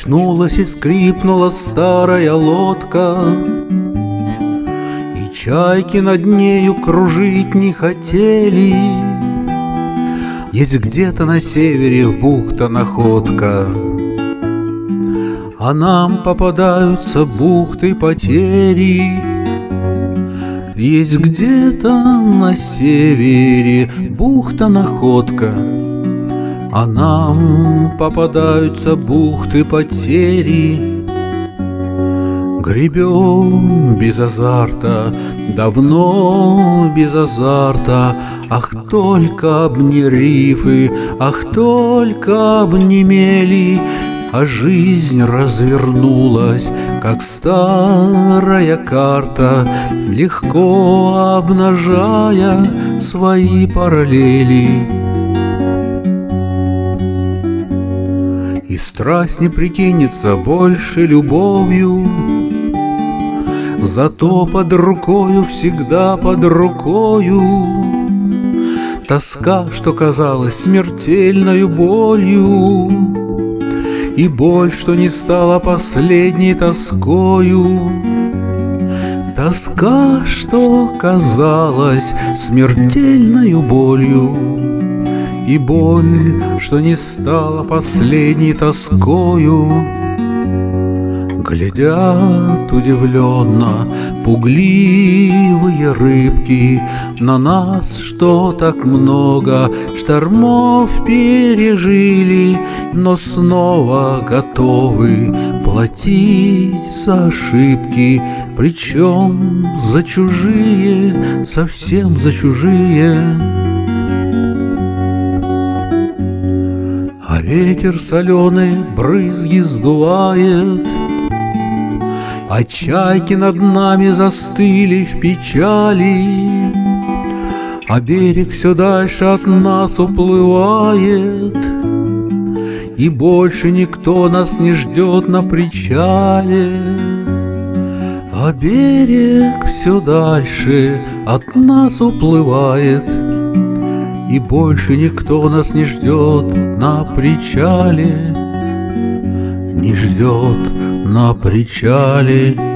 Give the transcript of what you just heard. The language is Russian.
Качнулась и скрипнула старая лодка, и чайки над нею кружить не хотели. Есть где-то на севере бухта-находка, а нам попадаются бухты-потери. Есть где-то на севере бухта-находка, а нам попадаются бухты-потери. Гребем без азарта, давно без азарта. Ах, только б не рифы, ах, только б не мели. А жизнь развернулась, как старая карта, легко обнажая свои параллели. И страсть не прикинется больше любовью, зато под рукою, всегда под рукою, тоска, что казалась смертельною болью, и боль, что не стала последней тоскою. Тоска, что казалась смертельною болью, и боль, что не стала последней тоскою. Глядят удивленно пугливые рыбки на нас, что так много штормов пережили, но снова готовы платить за ошибки, причем за чужие, совсем за чужие. А ветер соленый брызги сдувает, а чайки над нами застыли в печали, а берег все дальше от нас уплывает, и больше никто нас не ждет на причале. А берег все дальше от нас уплывает, и больше никто нас не ждет на причале, не ждет на причале.